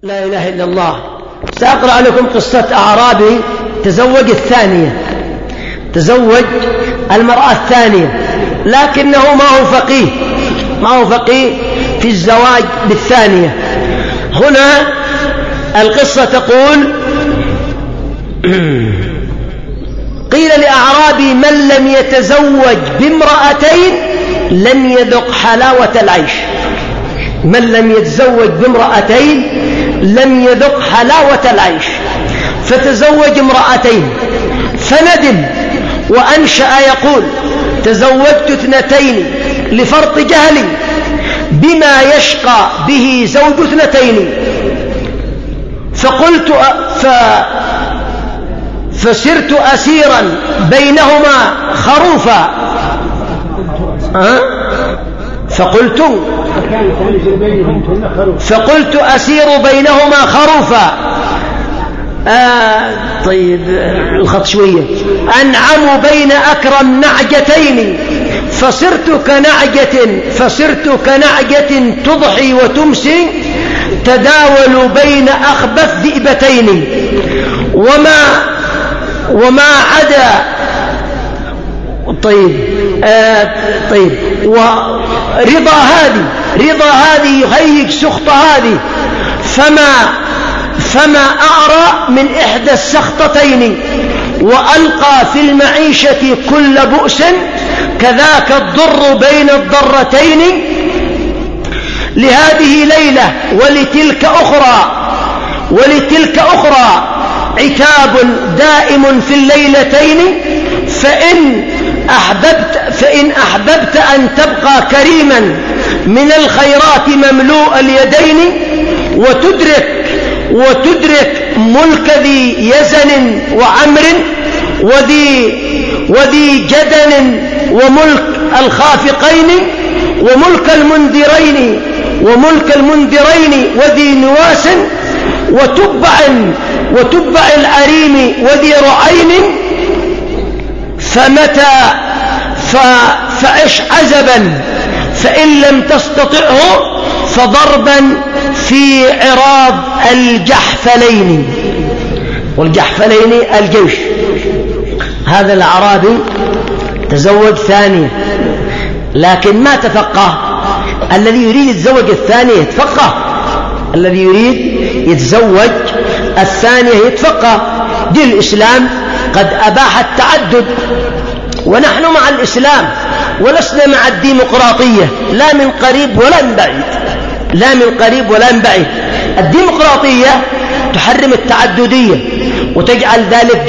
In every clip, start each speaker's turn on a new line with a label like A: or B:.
A: لا إله إلا الله. سأقرأ لكم قصة أعرابي تزوج الثانية، تزوج المرأة الثانية، لكنه ما هو فقيه في الزواج بالثانية. هنا القصة تقول: قيل لأعرابي: من لم يتزوج بامرأتين لم يذق حلاوة العيش. من لم يتزوج بامرأتين لم يذق حلاوة العيش. فتزوج امرأتين فندم وأنشأ يقول: تزوجت 2 لفرط جهلي بما يشقى به زوج 2. فسرت أسيرا بينهما خروفا. فقلت أسير بينهما خروفا. طيب الخط شوية. أنعم بين أكرم نعجتين فصرت كنعجة تضحي وتمسي تداول بين أخبث ذئبتين. وما عدا ورضا هذه يهيج سخط هذه، فما أعرى من إحدى السخطتين. وألقى في المعيشة كل بؤس كذاك الضر بين الضرتين. لهذه ليلة ولتلك أخرى عتاب دائم في الليلتين. فإن أحببت أن تبقى كريما من الخيرات مملوء اليدين وتدرك ملك ذي يزن وعمر وذي جدن وملك الخافقين وملك المنذرين وذي نواس وتبع العريم وذي رعين. فعش عزبا فإن لم تستطعه فضربا في عراض الجحفلين. والجحفلين الجيش. هذا الأعرابي تزوج ثانية لكن ما تفقه. الذي يريد يتزوج الثانية يتفقه، الذي يريد يتزوج الثانية يتفقه. دين الإسلام قد أباح التعدد، ونحن مع الإسلام ولسنا مع الديمقراطية، لا من قريب ولا من بعيد. الديمقراطية تحرم التعددية وتجعل ذلك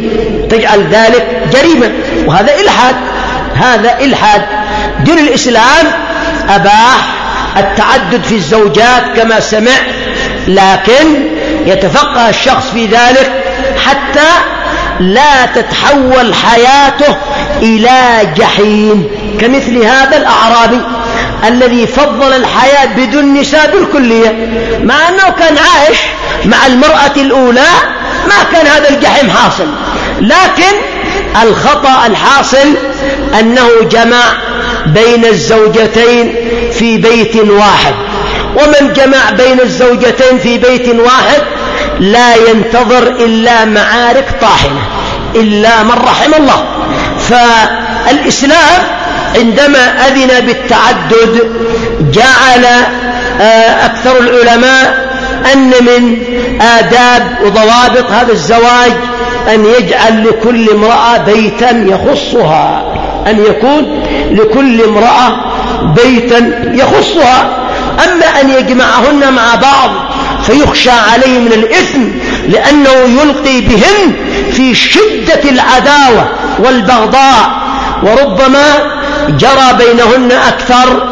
A: جريمة، وهذا إلحاد. دين الإسلام أباح التعدد في الزوجات كما سمع، لكن يتفقه الشخص في ذلك حتى لا تتحول حياته إلى جحيم، كمثل هذا الأعرابي الذي فضل الحياة بدون نساء بالكلية، مع أنه كان عايش مع المرأة الأولى ما كان هذا الجحيم حاصل. لكن الخطأ الحاصل أنه جمع بين الزوجتين في بيت واحد، ومن جمع بين الزوجتين في بيت واحد لا ينتظر إلا معارك طاحنة إلا من رحم الله. فالإسلام عندما أذن بالتعدد جعل أكثر العلماء أن من آداب وضوابط هذا الزواج أن يجعل لكل امرأة بيتا يخصها، أن يكون لكل امرأة بيتا يخصها. أما أن يجمعهن مع بعض فيخشى عليه من الإثم، لأنه يلقي بهن في شدة العداوة والبغضاء، وربما جرى بينهن أكثر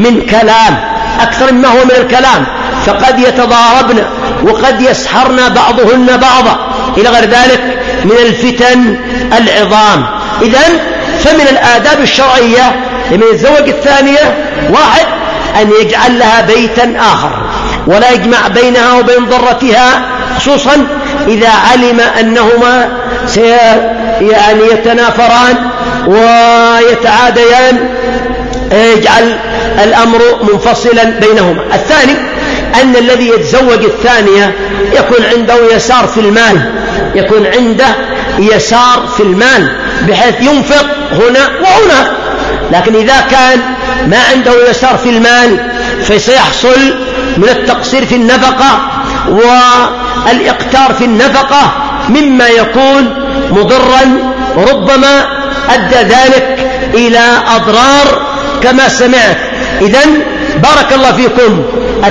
A: مما هو من الكلام، فقد يتضاربن وقد يسحرن بعضهن بعضا إلى غير ذلك من الفتن العظام. إذن فمن الآداب الشرعية لمن يتزوج الثانية: 1 أن يجعل لها بيتا آخر، ولا يجمع بينها وبين ضرتها، خصوصا إذا علم أنهما يتنافران ويتعاديان، يجعل الأمر منفصلا بينهما. الثاني أن الذي يتزوج الثانية يكون عنده يسار في المال، يكون عنده يسار في المال بحيث ينفق هنا وهنا. لكن إذا كان ما عنده يسار في المال فسيحصل من التقصير في النفقة والإقتار في النفقة مما يكون مضرا، وربما أدى ذلك إلى أضرار كما سمعت. إذن بارك الله فيكم،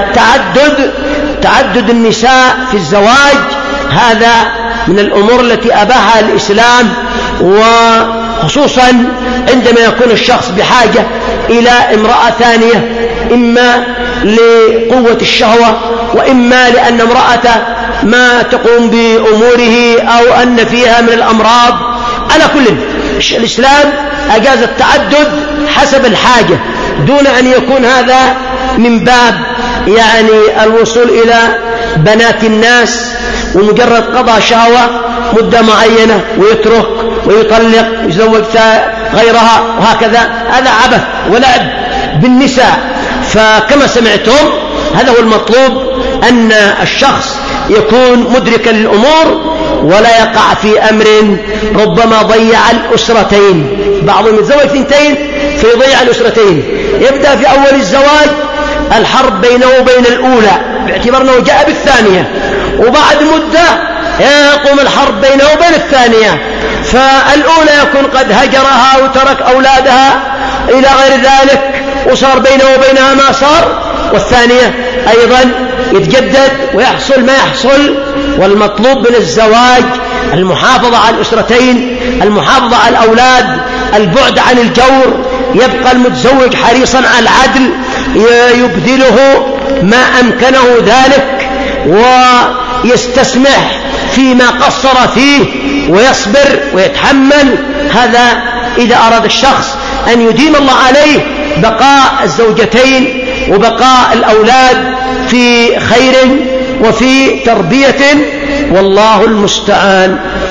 A: تعدد النساء في الزواج هذا من الأمور التي أباحها الإسلام، وخصوصا عندما يكون الشخص بحاجة إلى امرأة ثانية، إما لقوة الشهوة وإما لأن امرأة ما تقوم بأموره أو أن فيها من الأمراض. على كل الإسلام أجاز التعدد حسب الحاجة، دون أن يكون هذا من باب يعني الوصول إلى بنات الناس ومجرد قضاء شهوة مدة معينة ويترك ويطلق ويزوج غيرها وهكذا. هذا عبث ولعب بالنساء. فكما سمعتم هذا هو المطلوب، أن الشخص يكون مدركا للأمور ولا يقع في أمر ربما ضيع الأسرتين. بعضهم يتزوج ثنتين فيضيع الأسرتين، يبدأ في أول الزواج الحرب بينه وبين الأولى باعتبار أنه جاء بالثانية، وبعد مدة يقوم الحرب بينه وبين الثانية، فالأولى يكون قد هجرها وترك أولادها إلى غير ذلك وصار بينه وبينها ما صار، والثانية أيضا يتجدد ويحصل ما يحصل. والمطلوب من الزواج المحافظة على الأسرتين، المحافظة على الأولاد، البعد عن الجور، يبقى المتزوج حريصا على العدل، يبذله ما أمكنه ذلك ويستسمح فيما قصر فيه ويصبر ويتحمل. هذا إذا أراد الشخص أن يديم الله عليه بقاء الزوجتين وبقاء الأولاد في خير وفي تربية، والله المستعان.